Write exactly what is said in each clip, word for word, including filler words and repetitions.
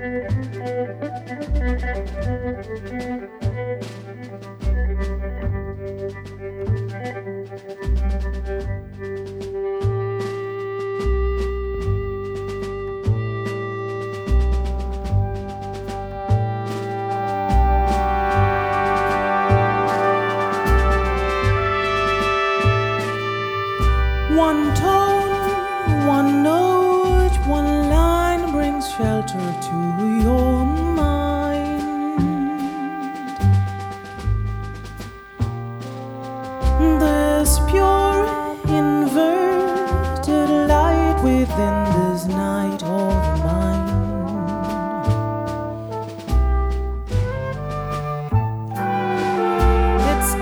One tone, one note, one line brings shelter to your mind. This pure inverted light within this night of mine. It's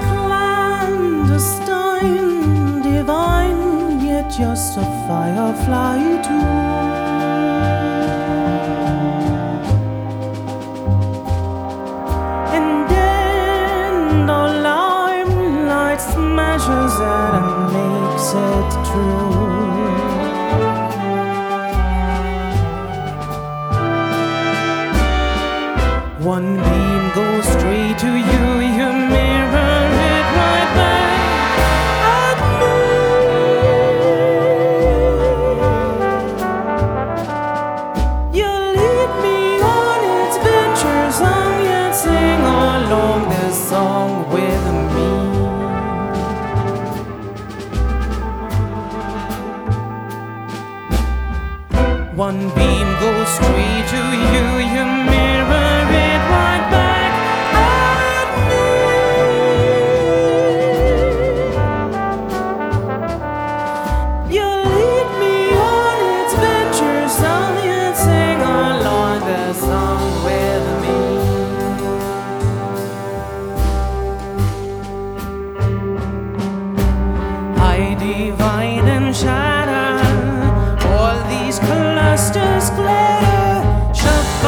clandestine, divine, just a firefly too. And then the limelight smashes it and makes it true. One beam goes straight to you, you mirror it right back at me. Song with me. One beam goes straight to you, you mirror it right back at me. You lead me on its ventures, song and sing along the song with me. I divide and shatter, all these clusters glitter.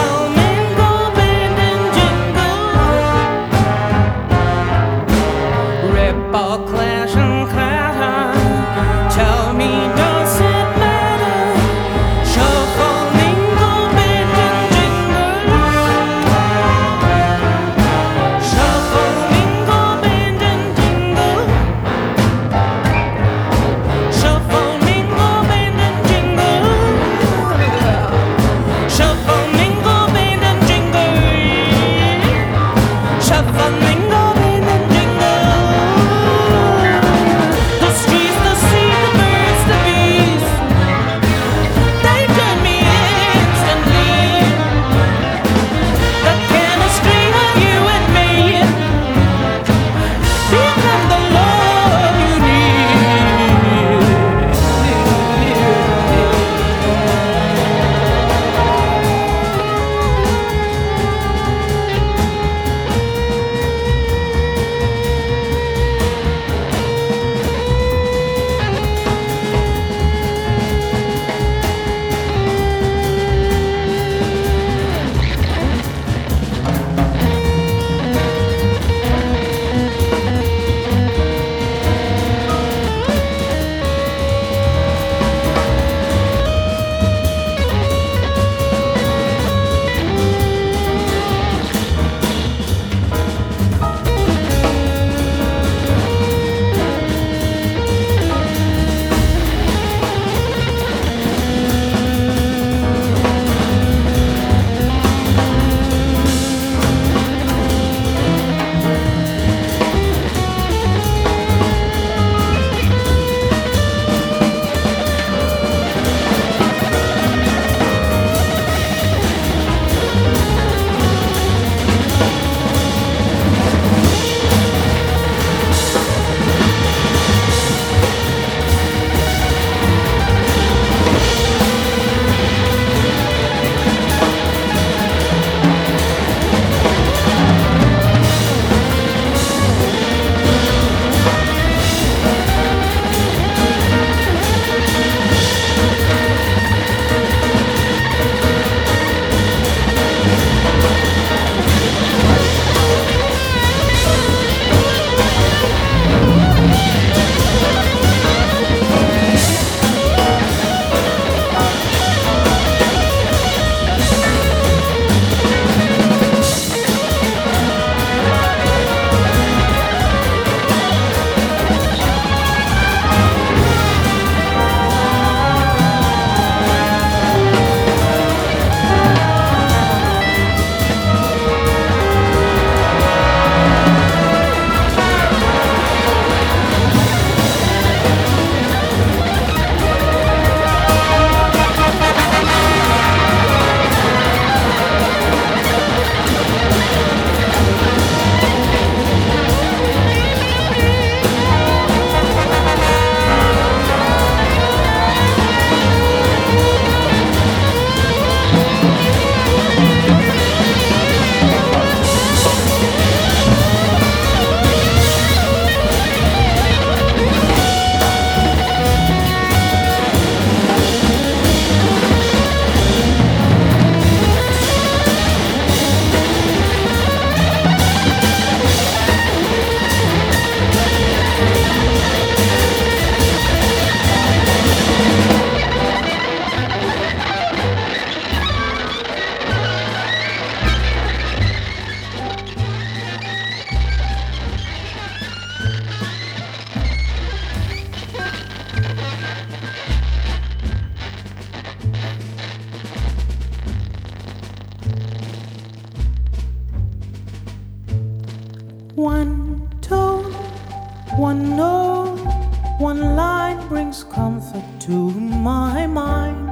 One tone, one note, one line brings comfort to my mind.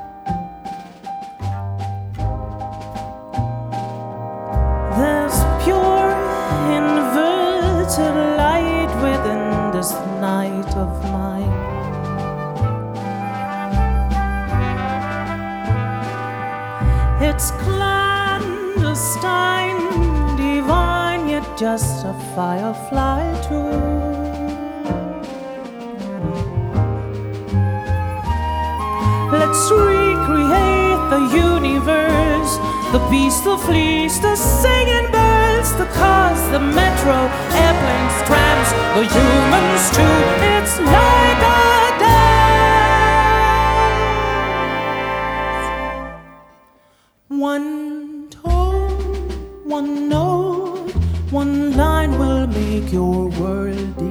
There's pure inverted light within this night of mine. It's clandestine, divine, yet just a firefly too. Let's recreate the universe, the beast, the fleece, the singing birds, the cars, the metro, airplanes, trams, the humans too. It's like a dance. One tone, one note, one line will make your world